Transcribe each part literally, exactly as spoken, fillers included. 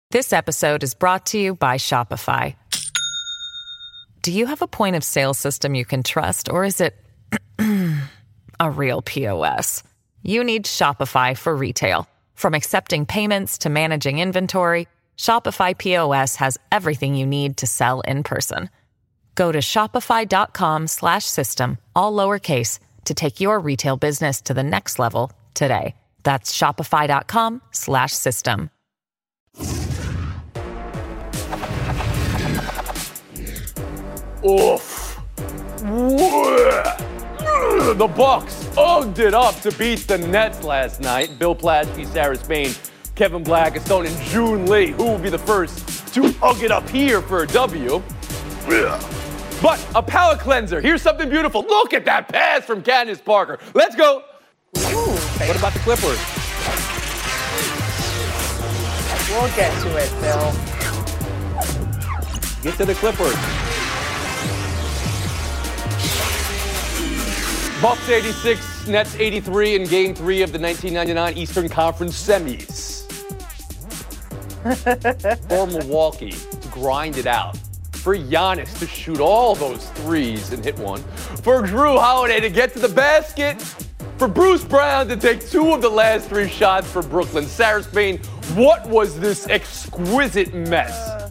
This episode is brought to you by Shopify. Do you have a point of sale system you can trust, or is it a real P O S? You need Shopify for retail. From accepting payments to managing inventory, Shopify P O S has everything you need to sell in person. Go to shopify.com slash system, all lowercase, to take your retail business to the next level today. That's shopify.com slash system. Oof. The Bucks hugged it up to beat the Nets last night. Bill Plaschke, Sarah Spain, Kevin Blackistone, and June Lee. Who will be the first to hug it up here for a W? But a palate cleanser. Here's something beautiful. Look at that pass from Candace Parker. Let's go. Ooh, okay. What about the Clippers? We'll get to it, Bill. Get to the Clippers. Bucks eighty-six, Nets eighty-three in Game three of the nineteen ninety-nine Eastern Conference semis. For Milwaukee to grind it out. For Giannis to shoot all those threes and hit one. For Jrue Holiday to get to the basket. For Bruce Brown to take two of the last three shots for Brooklyn. Sarah Spain, what was this exquisite mess? Uh,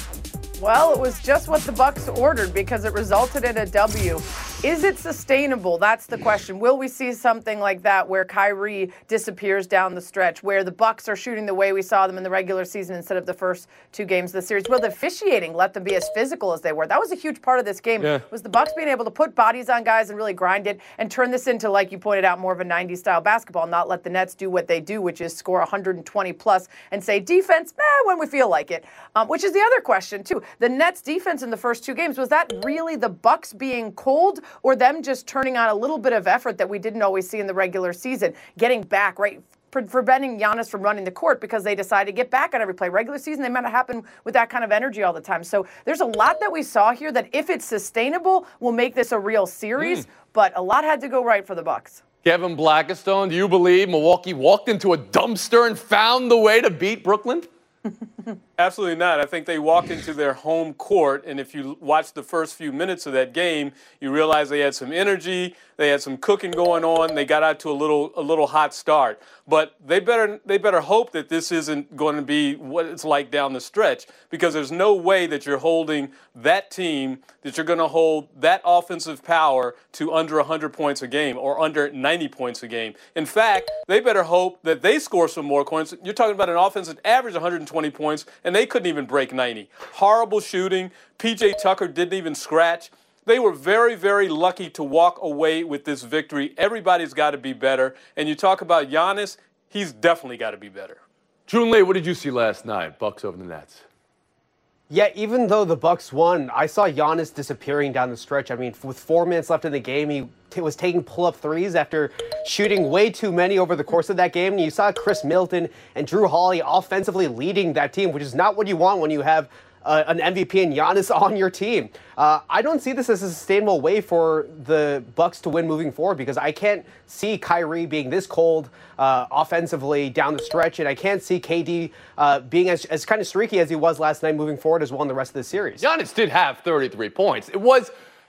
well, it was just what the Bucks ordered because it resulted in a W. Is it sustainable? That's the question. Will we see something like that where Kyrie disappears down the stretch, where the Bucks are shooting the way we saw them in the regular season instead of the first two games of the series? Will the officiating let them be as physical as they were? That was a huge part of this game, yeah. was the Bucks being able to put bodies on guys and really grind it and turn this into, like you pointed out, more of a nineties-style basketball, not let the Nets do what they do, which is score one hundred twenty plus and say defense, eh, when we feel like it, um, which is the other question, too. The Nets' defense in the first two games, was that really the Bucks being cold, or them just turning on a little bit of effort that we didn't always see in the regular season, getting back, right, pre- preventing Giannis from running the court because they decided to get back on every play. Regular season, they might not happen with that kind of energy all the time. So there's a lot that we saw here that if it's sustainable, will make this a real series, mm. but a lot had to go right for the Bucks. Kevin Blackistone, do you believe Milwaukee walked into a dumpster and found the way to beat Brooklyn? Absolutely not. I think they walked into their home court, and if you watch the first few minutes of that game, you realize they had some energy, they had some cooking going on, they got out to a little a little hot start. But they better they better hope that this isn't going to be what it's like down the stretch, because there's no way that you're holding that team, that you're going to hold that offensive power to under one hundred points a game or under ninety points a game. In fact, they better hope that they score some more points. You're talking about an offense that averaged one hundred twenty points, and they couldn't even break ninety. Horrible shooting. P J Tucker didn't even scratch. They were very, very lucky to walk away with this victory. Everybody's got to be better. And you talk about Giannis, he's definitely got to be better. June Lee, what did you see last night? Bucks over the Nets. Yeah, even though the Bucks won, I saw Giannis disappearing down the stretch. I mean, with four minutes left in the game, he t- was taking pull-up threes after shooting way too many over the course of that game. And you saw Chris Middleton and Jrue Holiday offensively leading that team, which is not what you want when you have Uh, an M V P and Giannis on your team. Uh, I don't see this as a sustainable way for the Bucks to win moving forward, because I can't see Kyrie being this cold uh, offensively down the stretch, and I can't see K D uh, being as, as kind of streaky as he was last night moving forward as well in the rest of the series. Giannis did have thirty-three points. It was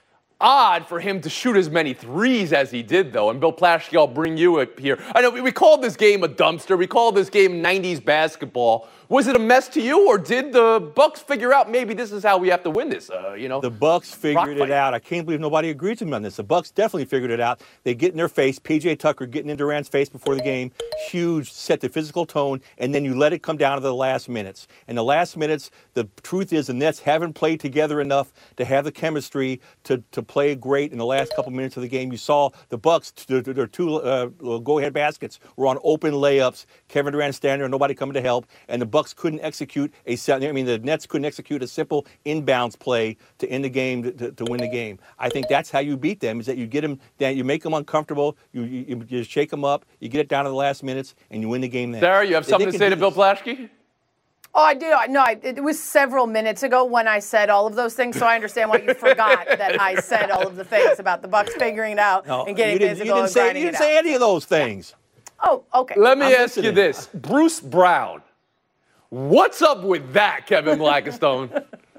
odd for him to shoot as many threes as he did, though. And Bill Plaschke, I'll bring you up here. I know we, we called this game a dumpster. We called this game nineties basketball. Was it a mess to you, or did the Bucks figure out maybe this is how we have to win this? Uh, you know, the Bucks figured it out. I can't believe nobody agrees with me on this. The Bucks definitely figured it out. They get in their face. P J Tucker getting in Durant's face before the game. Huge, set the physical tone, and then you let it come down to the last minutes. And the last minutes, the truth is the Nets haven't played together enough to have the chemistry to, to play great in the last couple minutes of the game. You saw the Bucks, their, their two uh, go-ahead baskets were on open layups. Kevin Durant standing there, nobody coming to help, and the Bucks couldn't execute a. I mean, the Nets couldn't execute a simple inbounds play to end the game to, to, to win the game. I think that's how you beat them: is that you get them, that you make them uncomfortable, you, you you just shake them up, you get it down to the last minutes, and you win the game. Then. Sarah, you have something to say to Bill Plaschke? Oh, I do. No, I, it was several minutes ago when I said all of those things, so I understand why you forgot that I said all of the things about the Bucks figuring it out no, and getting you physical you didn't and say, grinding You didn't it say out. any of those things. Oh, okay. Let me I'm ask listening. you this. Bruce Brown What's up with that, Kevin Blackistone?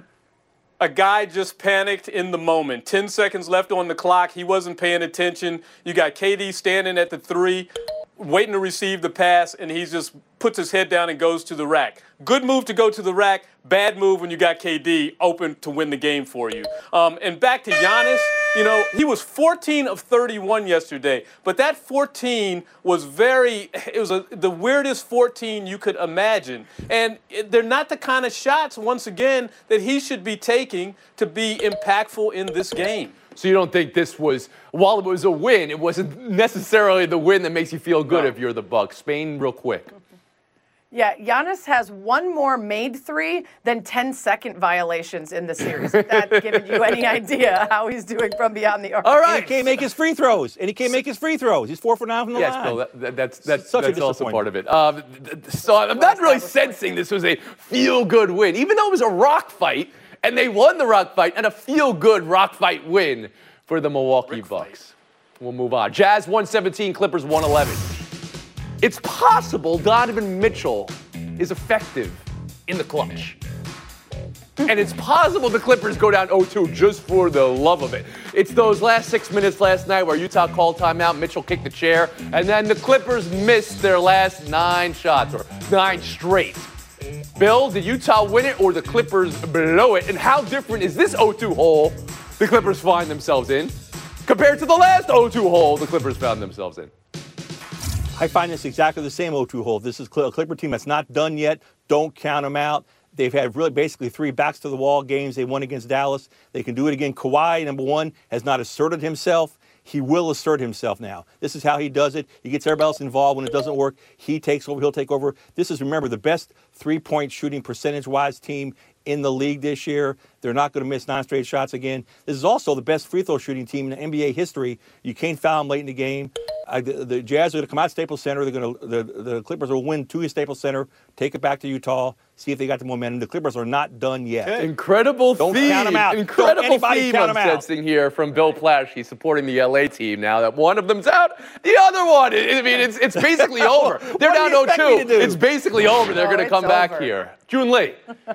A guy just panicked in the moment. Ten seconds left on the clock. He wasn't paying attention. You got K D standing at the three, waiting to receive the pass, and he just puts his head down and goes to the rack. Good move to go to the rack. Bad move when you got K D open to win the game for you. Um, and back to Giannis, you know, he was fourteen of thirty-one yesterday, but that fourteen was very, it was a, the weirdest fourteen you could imagine. And it, they're not the kind of shots, once again, that he should be taking to be impactful in this game. So you don't think this was, while it was a win, it wasn't necessarily the win that makes you feel good no. if you're the Bucks. Spain, real quick. Yeah, Giannis has one more made three than ten-second violations in the series. If that's giving you any idea how he's doing from beyond the arc. All right. And he can't make his free throws. And he can't make his free throws. He's four for nine from the yes, line. Yes, Bill, that, that, that's, that's, Such that's a also part of it. Um, so I'm not really sensing this was a feel-good win, even though it was a rock fight, and they won the rock fight, and a feel-good rock fight win for the Milwaukee Rick Bucks. Fight. We'll move on. Jazz one seventeen, Clippers one eleven. It's possible Donovan Mitchell is effective in the clutch. And it's possible the Clippers go down oh two just for the love of it. It's those last six minutes last night where Utah called timeout, Mitchell kicked the chair, and then the Clippers missed their last nine shots, or nine straight. Bill, did Utah win it or the Clippers blow it? And how different is this oh two hole the Clippers find themselves in compared to the last oh two hole the Clippers found themselves in? I find this exactly the same oh two hole. This is a Clipper team that's not done yet. Don't count them out. They've had really basically three backs-to-the-wall games. They won against Dallas. They can do it again. Kawhi, number one, has not asserted himself. He will assert himself now. This is how he does it. He gets everybody else involved. When it doesn't work, he takes over. He'll take over. This is, remember, the best three-point shooting percentage-wise team in the league this year. They're not going to miss nine straight shots again. This is also the best free-throw shooting team in N B A history. You can't foul them late in the game. Uh, the, the Jazz are going to come out of Staples Center. They're going to the, the Clippers will win two at Staples Center, take it back to Utah, see if they got the momentum. The Clippers are not done yet. Okay. Incredible Don't theme. count them out. Incredible theme I'm sensing here from Bill Plaschke supporting the L A team now that one of them's out. The other one, I mean, it's it's basically over. They're down oh two. It's basically over. They're No, going to come over. back here. June Lee.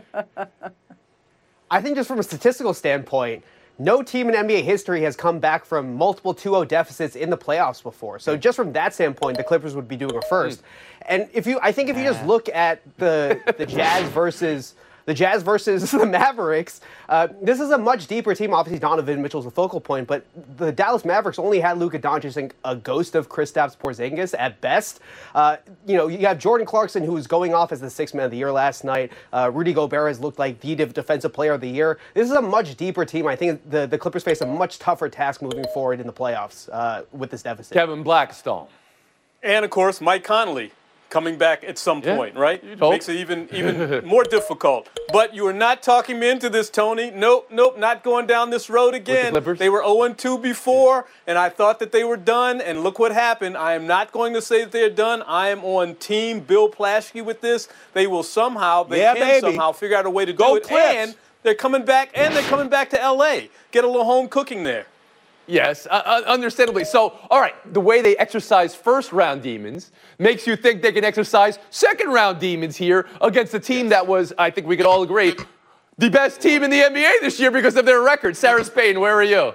I think just from a statistical standpoint, no team in N B A history has come back from multiple two oh deficits in the playoffs before. So just from that standpoint, the Clippers would be doing it first. And if you, I think if you just look at the the Jazz versus the Jazz versus the Mavericks, uh, this is a much deeper team. Obviously, Donovan Mitchell's the focal point, but the Dallas Mavericks only had Luka Doncic and a ghost of Kristaps Porzingis at best. Uh, you know, you have Jordan Clarkson, who was going off as the sixth man of the year last night. Uh, Rudy Gobert has looked like the defensive player of the year. This is a much deeper team. I think the, the Clippers face a much tougher task moving forward in the playoffs uh, with this deficit. Kevin Blackistone. And, of course, Mike Conley coming back at some Yeah, point, right? you'd hope. Makes it even even more difficult. But you are not talking me into this, Tony. Nope, nope, not going down this road again. Clippers? They were oh and two before, and I thought that they were done, and look what happened. I am not going to say that they're done. I am on team Bill Plaschke with this. They will somehow, they Yeah, can baby. somehow figure out a way to Go do it. Clips. And they're coming back, and they're coming back to L A. Get a little home cooking there. Yes, uh, uh, understandably. So, all right, the way they exercise first-round demons makes you think they can exercise second-round demons here against a team that was, I think we could all agree, the best team in the N B A this year because of their record. Sarah Spain, where are you?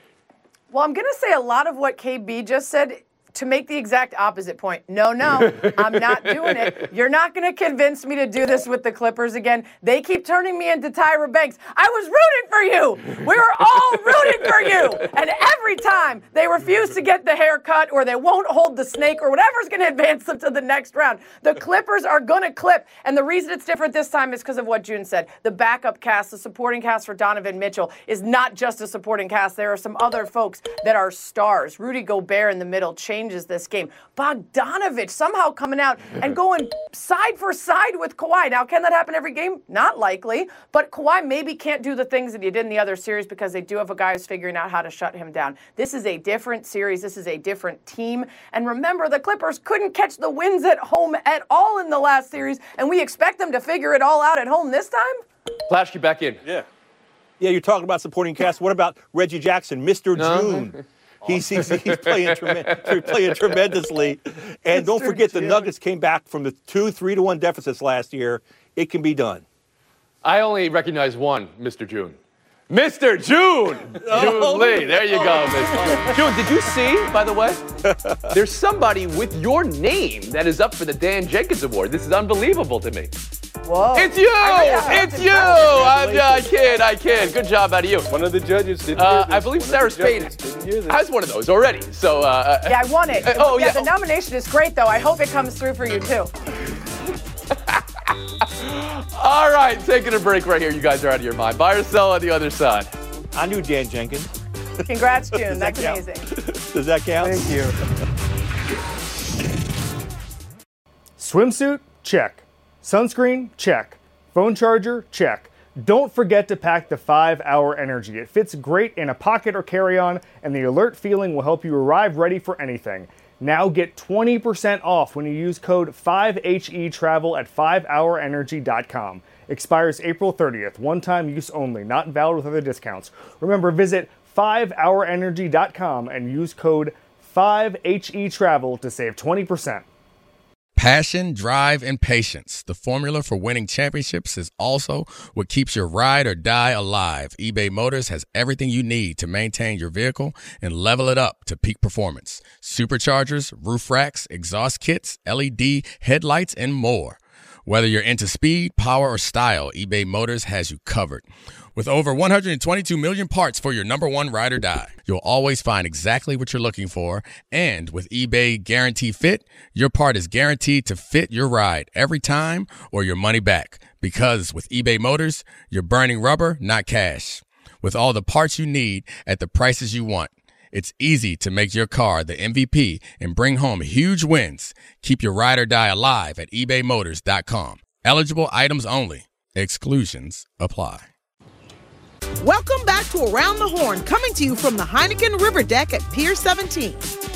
Well, I'm going to say a lot of what K B just said to make the exact opposite point. No, no, I'm not doing it. You're not going to convince me to do this with the Clippers again. They keep turning me into Tyra Banks. I was rooting for you. We were all rooting for you. And every time they refuse to get the haircut or they won't hold the snake or whatever's going to advance them to the next round, the Clippers are going to clip. And the reason it's different this time is because of what June said. The backup cast, the supporting cast for Donovan Mitchell is not just a supporting cast. There are some other folks that are stars. Rudy Gobert in the middle changes this game. Bogdanovich somehow coming out and going side for side with Kawhi. Now, can that happen every game? Not likely. But Kawhi maybe can't do the things that he did in the other series because they do have a guy who's figuring out how to shut him down. This is a different series. This is a different team. And remember, the Clippers couldn't catch the wins at home at all in the last series, and we expect them to figure it all out at home this time? Plaschke back in. Yeah. Yeah, you're talking about supporting cast. What about Reggie Jackson, Mister No. June? He's, he's, he's playing, trem- playing tremendously. And don't forget, the Nuggets came back from the two, three to one deficits last year. It can be done. I only recognize one, Mister June. Mister June! June Lee. There you go, Mister June, did you see, by the way? There's somebody with your name that is up for the Dan Jenkins Award. This is unbelievable to me. Whoa. It's you! It's you! I'm, I kid, I kid. Good job out of you. One of the judges didn't Uh, hear this. I believe One Sarah of the Spain judges didn't hear this. has one of those already. So, uh, Yeah, I won it. Uh, oh, yeah, yeah. the nomination is great, though. I hope it comes through for you, too. all right, taking a break right here. You guys are out of your mind. Buy or sell on the other side. I knew Dan Jenkins. Congrats, June. That's count? amazing. Does that count? Thank you. Swimsuit? Check. Sunscreen? Check. Phone charger? Check. Don't forget to pack the five hour Energy. It fits great in a pocket or carry-on, and the alert feeling will help you arrive ready for anything. Now get twenty percent off when you use code five H E travel at five hour energy dot com. Expires April thirtieth. One-time use only. Not valid with other discounts. Remember, visit five hour energy dot com and use code five H E travel to save twenty percent. Passion, drive, and patience. The formula for winning championships is also what keeps your ride or die alive. eBay Motors has everything you need to maintain your vehicle and level it up to peak performance. Superchargers, roof racks, exhaust kits, L E D headlights, and more. Whether you're into speed, power, or style, eBay Motors has you covered. With over one hundred twenty-two million parts for your number one ride or die, you'll always find exactly what you're looking for. And with eBay Guarantee Fit, your part is guaranteed to fit your ride every time or your money back. Because with eBay Motors, you're burning rubber, not cash. With all the parts you need at the prices you want, it's easy to make your car the M V P and bring home huge wins. Keep your ride or die alive at ebay motors dot com. Eligible items only. Exclusions apply. Welcome back to Around the Horn, coming to you from the Heineken River Deck at Pier seventeen.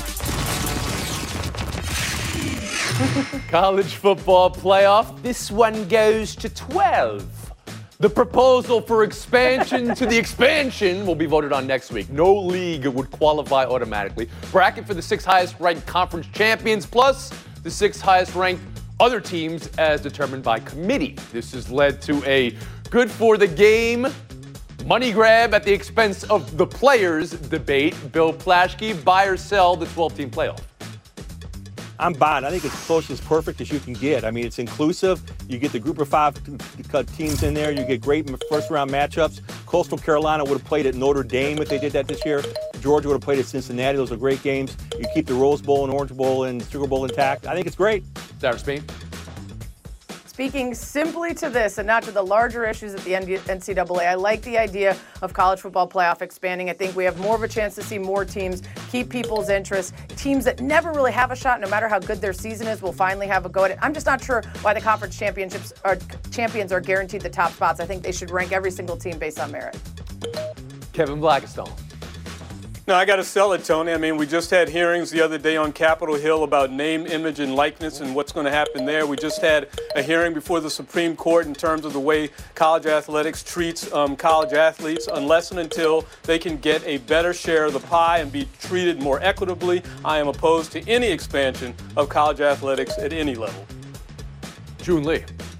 College football playoff. This one goes to twelve. The proposal for expansion to the expansion will be voted on next week. No league would qualify automatically. Bracket for the six highest ranked conference champions plus the six highest ranked other teams as determined by committee. This has led to a good for the game money grab at the expense of the players debate. Bill Plaschke, buy or sell the twelve-team playoff? I'm buying. I think it's close as perfect as you can get. I mean, it's inclusive. You get the group of five teams in there. You get great first-round matchups. Coastal Carolina would have played at Notre Dame if they did that this year. Georgia would have played at Cincinnati. Those are great games. You keep the Rose Bowl and Orange Bowl and Sugar Bowl intact. I think it's great. Sarah Spain? Speaking simply to this and not to the larger issues at the N C double A, I like the idea of college football playoff expanding. I think we have more of a chance to see more teams, keep people's interest. Teams that never really have a shot, no matter how good their season is, will finally have a go at it. I'm just not sure why the conference championships are champions are guaranteed the top spots. I think they should rank every single team based on merit. Kevin Blackistone. No, I got to sell it, Tony. I mean, we just had hearings the other day on Capitol Hill about name, image, and likeness and what's going to happen there. We just had a hearing before the Supreme Court in terms of the way college athletics treats um, college athletes. Unless and until they can get a better share of the pie and be treated more equitably, I am opposed to any expansion of college athletics at any level. June Lee.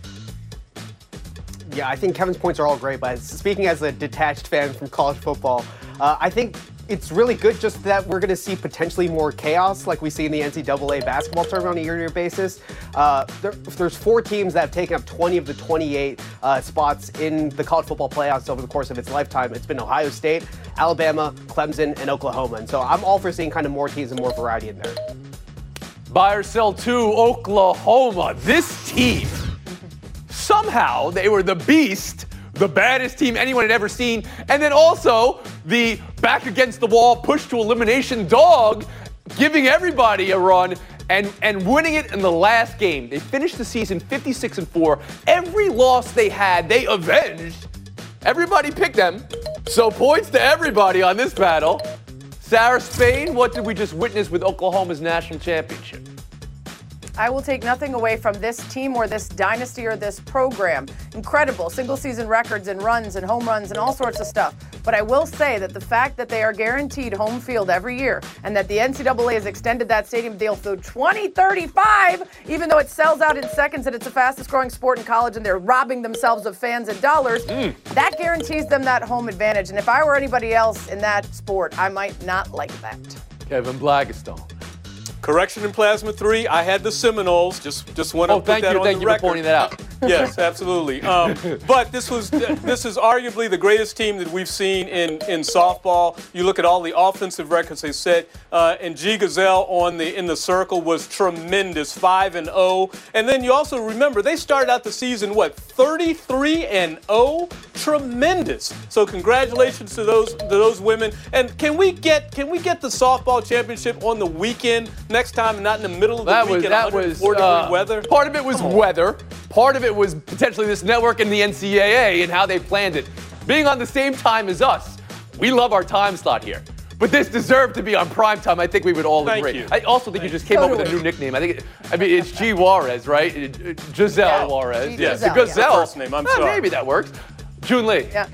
Yeah, I think Kevin's points are all great, but speaking as a detached fan from college football, uh, I think it's really good just that we're going to see potentially more chaos like we see in the N C double A basketball tournament on a year-to-year basis. Uh, there, there's four teams that have taken up twenty of the twenty-eight uh, spots in the college football playoffs over the course of its lifetime. It's been Ohio State, Alabama, Clemson, and Oklahoma. And so I'm all for seeing kind of more teams and more variety in there. Buy or sell to Oklahoma. This team, somehow they were the beast, the baddest team anyone had ever seen, and then also the back against the wall, push to elimination dog, giving everybody a run and, and winning it in the last game. They finished the season fifty-six and four. Every loss they had, they avenged. Everybody picked them. So points to everybody on this battle. Sarah Spain, what did we just witness with Oklahoma's national championship? I will take nothing away from this team or this dynasty or this program. Incredible single season records and runs and home runs and all sorts of stuff. But I will say that the fact that they are guaranteed home field every year and that the N C double A has extended that stadium deal through twenty thirty-five, even though it sells out in seconds and it's the fastest growing sport in college and they're robbing themselves of fans and dollars, mm. that guarantees them that home advantage. And if I were anybody else in that sport, I might not like that. Kevin Blackistone. Correction in Plasma three, I had the Seminoles. Just just want to oh, put thank that you, on thank the you record. for pointing that out. Yes, absolutely. Um, but this was this is arguably the greatest team that we've seen in, in softball. You look at all the offensive records they set, uh, and G Gazelle on the in the circle was tremendous, five and oh. And then you also remember they started out the season what thirty-three and oh, tremendous. So congratulations to those to those women. And can we get can we get the softball championship on the weekend next time, and not in the middle of the that week was, in that one hundred four was, degree uh, weather? Part of it was weather. Part of it was potentially this network and the N C double A and how they planned it. Being on the same time as us, we love our time slot here. But this deserved to be on prime time. I think we would all Thank agree. you. I also think Thank you just came totally. up with a new nickname. I think, it, I mean, it's G Juarez, right? It- Giselle Yeah, Juarez. G. Yes, Giselle, the yeah. Gazelle. First name, I'm Eh, sorry. Maybe that works. June Lee. Yeah.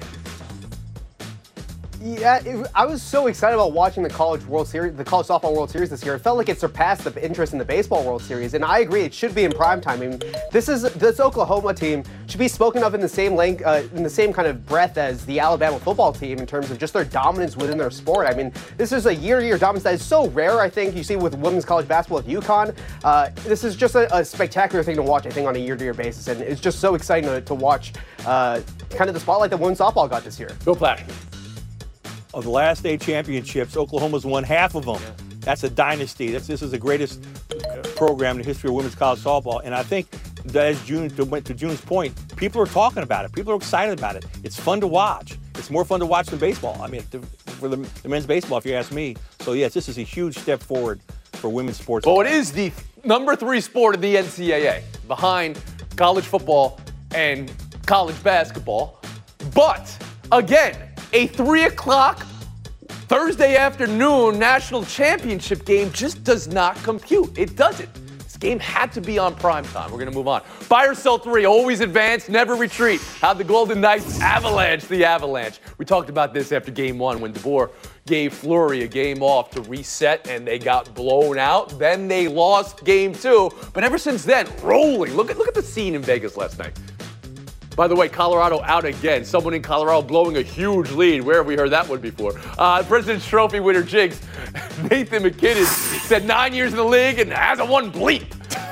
Yeah, it, I was so excited about watching the College World Series, the College Softball World Series this year. It felt like it surpassed the interest in the Baseball World Series, and I agree it should be in prime time. I mean, this is this Oklahoma team should be spoken of in the same length, uh, in the same kind of breath as the Alabama football team in terms of just their dominance within their sport. I mean, this is a year-to-year dominance that is so rare. I think you see with women's college basketball at UConn. Uh, this is just a, a spectacular thing to watch. I think on a year-to-year basis, and it's just so exciting to, to watch uh, kind of the spotlight that women's softball got this year. Bill Plaschke. Of the last eight championships, Oklahoma's won half of them. Yeah. That's a dynasty. That's, this is the greatest program in the history of women's college softball. And I think, that as June to, went to June's point, people are talking about it. People are excited about it. It's fun to watch. It's more fun to watch than baseball. I mean, the, for the, the men's baseball, if you ask me. So yes, this is a huge step forward for women's sports. Well, it is the number three sport in the N C double A, behind college football and college basketball. But again, a three o'clock Thursday afternoon national championship game just does not compute. It doesn't. This game had to be on prime time. We're going to move on. Buy or sell three, always advance, never retreat. How the Golden Knights avalanche the Avalanche. We talked about this after game one when DeBoer gave Fleury a game off to reset and they got blown out. Then they lost game two. But ever since then, rolling. Look at, look at the scene in Vegas last night. By the way, Colorado out again. Someone in Colorado blowing a huge lead. Where have we heard that one before? Uh, President's Trophy winner Jigs, Nathan McKinnon, said nine years in the league and hasn't won bleep.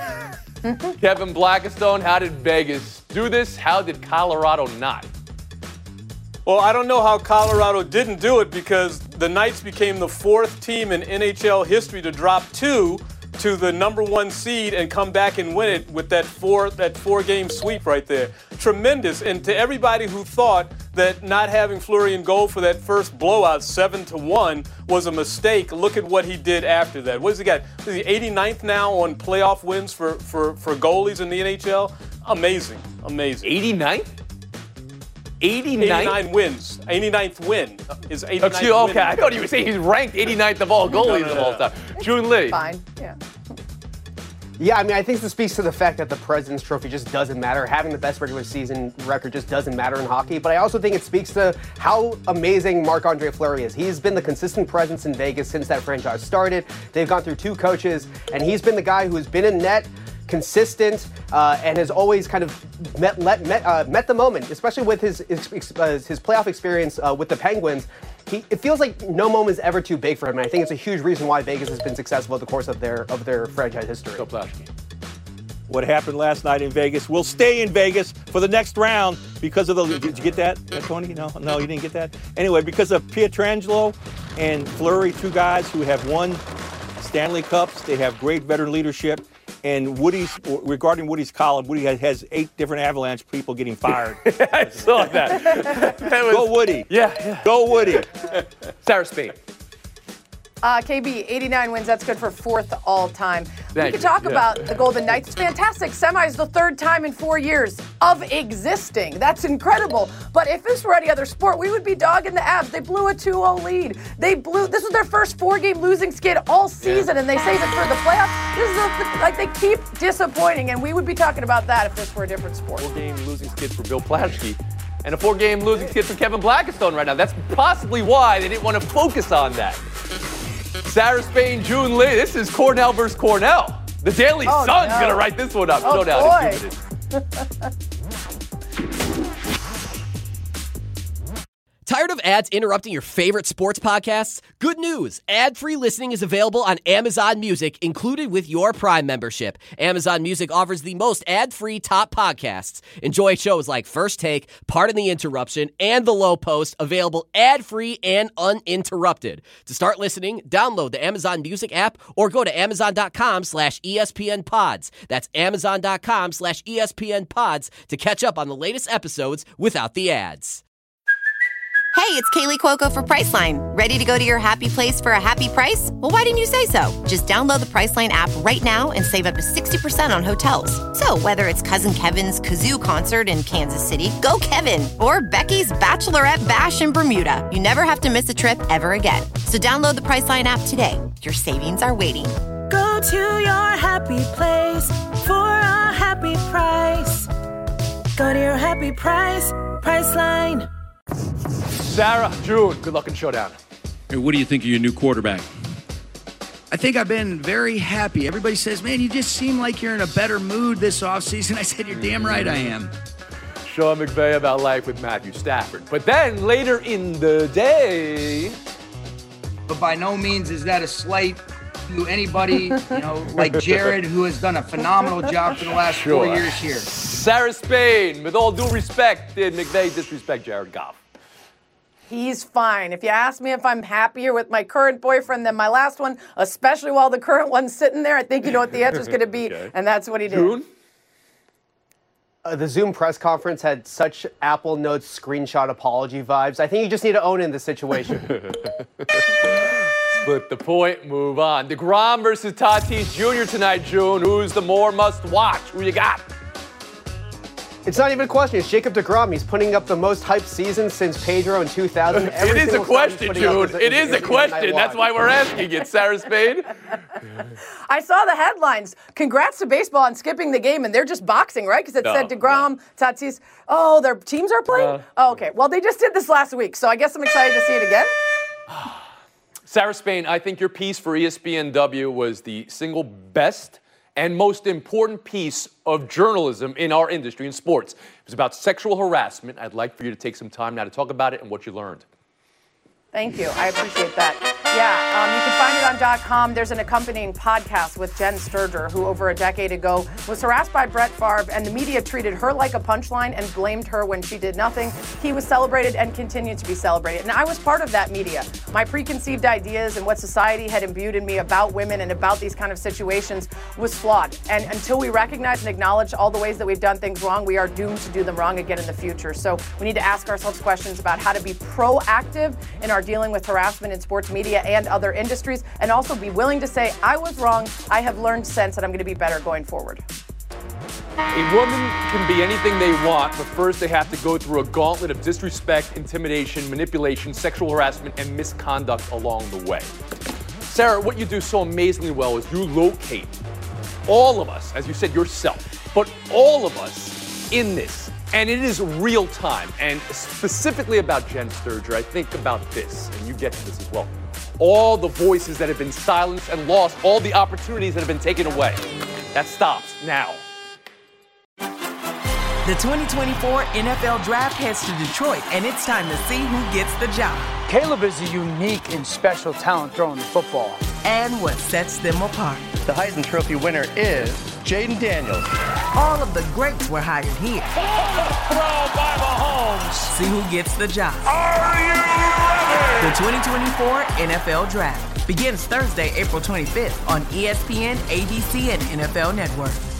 Kevin Blackistone, how did Vegas do this? How did Colorado not? Well, I don't know how Colorado didn't do it because the Knights became the fourth team in N H L history to drop two to the number one seed and come back and win it with that four that four game sweep right there. Tremendous. And to everybody who thought that not having Fleury in goal for that first blowout, seven to one, was a mistake, look at what he did after that. What has he got? Is he eighty-ninth now on playoff wins for, for, for goalies in the N H L? Amazing. Amazing. eighty-ninth? eighty-ninth? eighty-nine wins. eighty-ninth win is eighty-ninth Excuse, okay, win. I thought you were saying he's ranked eighty-ninth of all goalies No, no, of no, all no. time. June Lee. Fine. Yeah. Yeah, I mean, I think this speaks to the fact that the President's Trophy just doesn't matter. Having the best regular season record just doesn't matter in hockey. But I also think it speaks to how amazing Marc-Andre Fleury is. He's been the consistent presence in Vegas since that franchise started. They've gone through two coaches, and he's been the guy who has been in net, consistent, uh, and has always kind of met let, met, uh, met the moment, especially with his his, uh, his playoff experience uh, with the Penguins. He, it feels like no moment is ever too big for him, and I think it's a huge reason why Vegas has been successful at the course of their of their franchise history. Bill Plaschke. What happened last night in Vegas will stay in Vegas for the next round because of the. Did you get that, Tony? No, no, you didn't get that. Anyway, because of Pietrangelo and Fleury, two guys who have won Stanley Cups, they have great veteran leadership. And Woody's, regarding Woody's column, Woody has eight different Avalanche people getting fired. I saw that. that was, Go Woody. Yeah, yeah. Go Woody. Sarah Spain. Uh, K B, eighty-nine wins. That's good for fourth all time. Thank we you. could talk Yeah. about the Golden Knights. It's fantastic. Semis the third time in four years of existing. That's incredible. But if this were any other sport, we would be dogging the Avs. They blew a two oh lead. They blew. This was their first four-game losing skid all season, yeah. and they save it for the playoffs. This is a, like they keep disappointing, and we would be talking about that if this were a different sport. Four-game losing skid for Bill Plaschke. and a four-game losing skid for Kevin Blackistone right now. That's possibly why they didn't want to focus on that. Sarah Spain, June Lee. This is Cornell versus Cornell. The Daily Oh, Sun's no. going to write this one up. Oh, no doubt. boy. Tired of ads interrupting your favorite sports podcasts? Good news! Ad-free listening is available on Amazon Music, included with your Prime membership. Amazon Music offers the most ad-free top podcasts. Enjoy shows like First Take, Pardon the Interruption, and The Low Post, available ad-free and uninterrupted. To start listening, download the Amazon Music app or go to amazon.com slash ESPN pods. That's amazon.com slash ESPN pods to catch up on the latest episodes without the ads. Hey, it's Kaylee Cuoco for Priceline. Ready to go to your happy place for a happy price? Well, why didn't you say so? Just download the Priceline app right now and save up to sixty percent on hotels. So whether it's Cousin Kevin's Kazoo Concert in Kansas City, go Kevin, or Becky's Bachelorette Bash in Bermuda, you never have to miss a trip ever again. So download the Priceline app today. Your savings are waiting. Go to your happy place for a happy price. Go to your happy price, Priceline. Sarah, June, good luck in Showdown. Hey, what do you think of your new quarterback? I think I've been very happy. Everybody says, man, you just seem like you're in a better mood this offseason. I said, you're damn right I am. Sean McVay about life with Matthew Stafford. But then later in the day... But by no means is that a slight to anybody, you know, like Jared, who has done a phenomenal job for the last Sure. four years here. Sarah Spain, with all due respect, did McVay disrespect Jared Goff? He's fine. If you ask me if I'm happier with my current boyfriend than my last one, especially while the current one's sitting there, I think you know what the answer's going to be, okay. And that's what he did. June? Uh, the Zoom press conference had such Apple Notes screenshot apology vibes. I think you just need to own in this situation. Split the point, move on. DeGrom versus Tatis Junior tonight, June. Who's the more must-watch? Who you got? It's not even a question. It's Jacob DeGrom. He's putting up the most hyped season since Pedro in two thousand. It is a question, June. It is a question. That's why we're asking it, Sarah Spain. I saw the headlines. Congrats to baseball on skipping the game, and they're just boxing, right? Because it No, said DeGrom, no. Tatis. Oh, their teams are playing? No. Oh, okay. Well, they just did this last week, so I guess I'm excited to see it again. Sarah Spain, I think your piece for E S P N W was the single best and most important piece of journalism in our industry in sports. It was about sexual harassment. I'd like for you to take some time now to talk about it and what you learned. Thank you. I appreciate that. Yeah, um, you can find it on .com. There's an accompanying podcast with Jen Sturger, who over a decade ago was harassed by Brett Favre, and the media treated her like a punchline and blamed her when she did nothing. He was celebrated and continued to be celebrated. And I was part of that media. My preconceived ideas and what society had imbued in me about women and about these kind of situations was flawed. And until we recognize and acknowledge all the ways that we've done things wrong, we are doomed to do them wrong again in the future. So we need to ask ourselves questions about how to be proactive in our dealing with harassment in sports media and other industries, and also be willing to say, I was wrong, I have learned since, and I'm going to be better going forward. A woman can be anything they want, but first they have to go through a gauntlet of disrespect, intimidation, manipulation, sexual harassment, and misconduct along the way. Sarah, what you do so amazingly well is you locate all of us, as you said yourself, but all of us in this. And it is real time. And specifically about Jen Sturger, I think about this, and you get to this as well. All the voices that have been silenced and lost, all the opportunities that have been taken away. That stops now. The twenty twenty-four N F L Draft heads to Detroit, and it's time to see who gets the job. Caleb is a unique and special talent throwing the football. And what sets them apart. The Heisman Trophy winner is Jaden Daniels. All of the greats were hired here. Throw by Mahomes. See who gets the job. Are you ready? The twenty twenty-four N F L Draft begins Thursday, April twenty-fifth on E S P N, A B C, and N F L Network.